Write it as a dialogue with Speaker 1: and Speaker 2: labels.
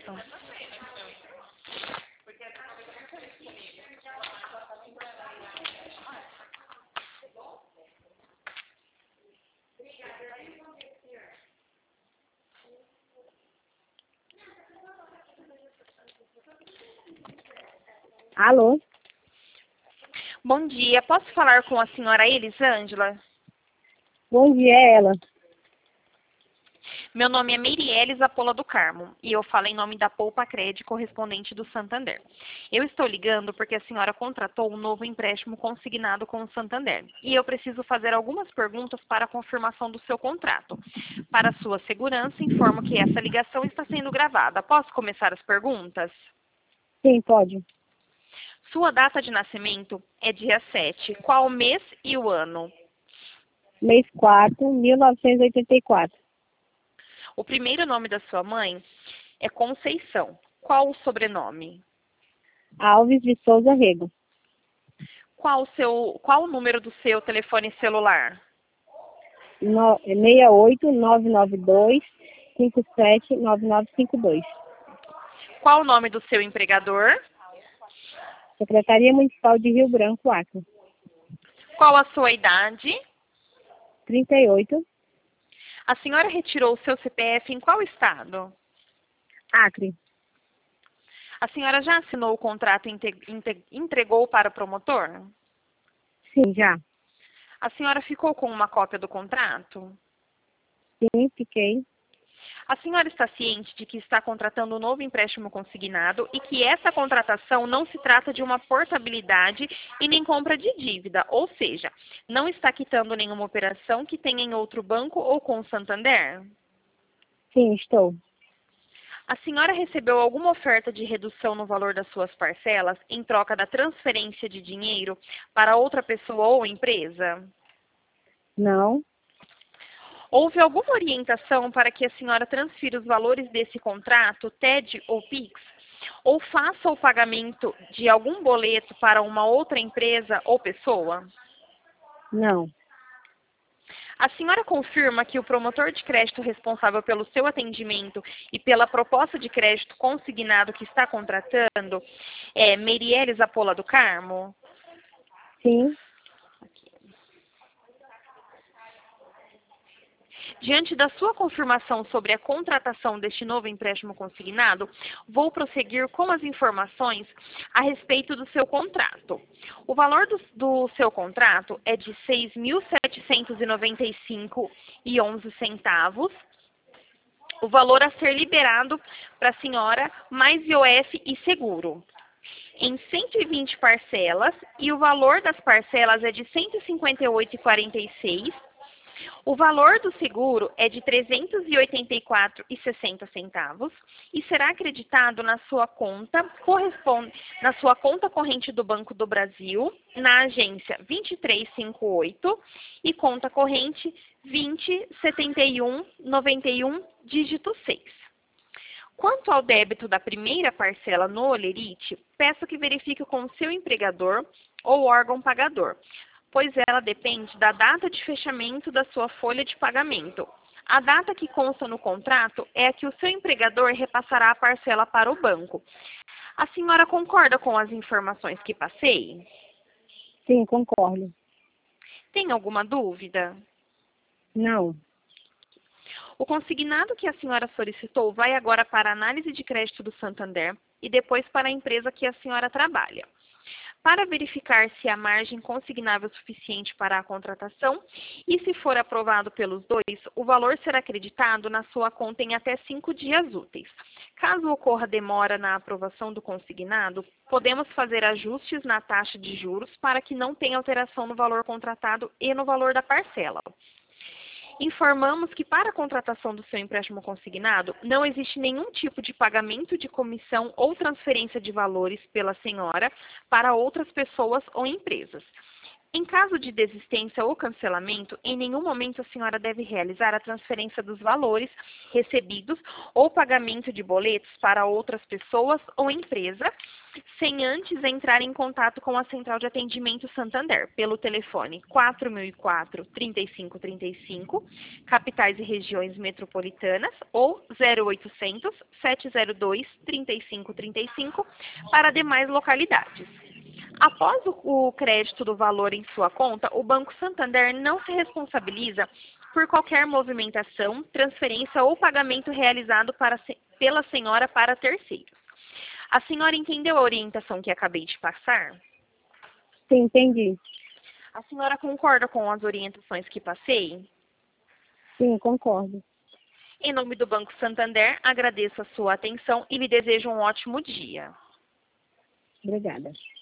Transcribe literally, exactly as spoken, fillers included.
Speaker 1: Alô?
Speaker 2: Bom dia, posso falar com a senhora Elisângela?
Speaker 1: Bom dia, é ela.
Speaker 2: Meu nome é Meirelles Apola do Carmo e eu falo em nome da Poupa Cred, correspondente do Santander. Eu estou ligando porque a senhora contratou um novo empréstimo consignado com o Santander e eu preciso fazer algumas perguntas para a confirmação do seu contrato. Para sua segurança, informo que essa ligação está sendo gravada. Posso começar as perguntas?
Speaker 1: Sim, pode.
Speaker 2: Sua data de nascimento é dia sete. Qual o mês e o ano?
Speaker 1: Mês quatro, mil novecentos e oitenta e quatro.
Speaker 2: O primeiro nome da sua mãe é Conceição. Qual o sobrenome?
Speaker 1: Alves de Souza Rego.
Speaker 2: Qual o, seu, qual o número do seu telefone celular?
Speaker 1: No, seis oito nove nove dois cinco sete nove nove cinco dois.
Speaker 2: Qual o nome do seu empregador?
Speaker 1: Secretaria Municipal de Rio Branco, Acre.
Speaker 2: Qual a sua idade?
Speaker 1: trinta e oito.
Speaker 2: A senhora retirou o seu C P F em qual estado?
Speaker 1: Acre.
Speaker 2: A senhora já assinou o contrato e inte- inte- entregou para o promotor?
Speaker 1: Sim, já.
Speaker 2: A senhora ficou com uma cópia do contrato?
Speaker 1: Sim, fiquei.
Speaker 2: A senhora está ciente de que está contratando um novo empréstimo consignado e que essa contratação não se trata de uma portabilidade e nem compra de dívida, ou seja, não está quitando nenhuma operação que tenha em outro banco ou com o Santander?
Speaker 1: Sim, estou.
Speaker 2: A senhora recebeu alguma oferta de redução no valor das suas parcelas em troca da transferência de dinheiro para outra pessoa ou empresa?
Speaker 1: Não.
Speaker 2: Houve alguma orientação para que a senhora transfira os valores desse contrato, T E D ou Pix, ou faça o pagamento de algum boleto para uma outra empresa ou pessoa?
Speaker 1: Não.
Speaker 2: A senhora confirma que o promotor de crédito responsável pelo seu atendimento e pela proposta de crédito consignado que está contratando é Meirelles Apola do Carmo?
Speaker 1: Sim.
Speaker 2: Diante da sua confirmação sobre a contratação deste novo empréstimo consignado, vou prosseguir com as informações a respeito do seu contrato. O valor do, do seu contrato é de seis mil setecentos e noventa e cinco reais e onze centavos. O valor a ser liberado para a senhora, mais I O F e seguro, em cento e vinte parcelas, e o valor das parcelas é de cento e cinquenta e oito reais e quarenta e seis centavos. O valor do seguro é de trezentos e oitenta e quatro reais e sessenta centavos e será acreditado na sua conta, corresponde na sua conta corrente do Banco do Brasil, na agência vinte e três cinquenta e oito e conta corrente vinte setenta e um noventa e um, dígito seis. Quanto ao débito da primeira parcela no Olerite, peço que verifique com o seu empregador ou órgão pagador, pois ela depende da data de fechamento da sua folha de pagamento. A data que consta no contrato é a que o seu empregador repassará a parcela para o banco. A senhora concorda com as informações que passei?
Speaker 1: Sim, concordo.
Speaker 2: Tem alguma dúvida?
Speaker 1: Não.
Speaker 2: O consignado que a senhora solicitou vai agora para a análise de crédito do Santander e depois para a empresa que a senhora trabalha. Para verificar se há margem consignável suficiente para a contratação e se for aprovado pelos dois, o valor será acreditado na sua conta em até cinco dias úteis. Caso ocorra demora na aprovação do consignado, podemos fazer ajustes na taxa de juros para que não tenha alteração no valor contratado e no valor da parcela. Informamos que para a contratação do seu empréstimo consignado, não existe nenhum tipo de pagamento de comissão ou transferência de valores pela senhora para outras pessoas ou empresas. Em caso de desistência ou cancelamento, em nenhum momento a senhora deve realizar a transferência dos valores recebidos ou pagamento de boletos para outras pessoas ou empresa, sem antes entrar em contato com a Central de Atendimento Santander, pelo telefone quatro mil e quatro, trinta e cinco trinta e cinco, capitais e regiões metropolitanas, ou zero oitocentos, sete zero dois, trinta e cinco trinta e cinco, para demais localidades. Após o crédito do valor em sua conta, o Banco Santander não se responsabiliza por qualquer movimentação, transferência ou pagamento realizado para, pela senhora para terceiros. A senhora entendeu a orientação que acabei de passar?
Speaker 1: Sim, entendi.
Speaker 2: A senhora concorda com as orientações que passei?
Speaker 1: Sim, concordo.
Speaker 2: Em nome do Banco Santander, agradeço a sua atenção e lhe desejo um ótimo dia.
Speaker 1: Obrigada.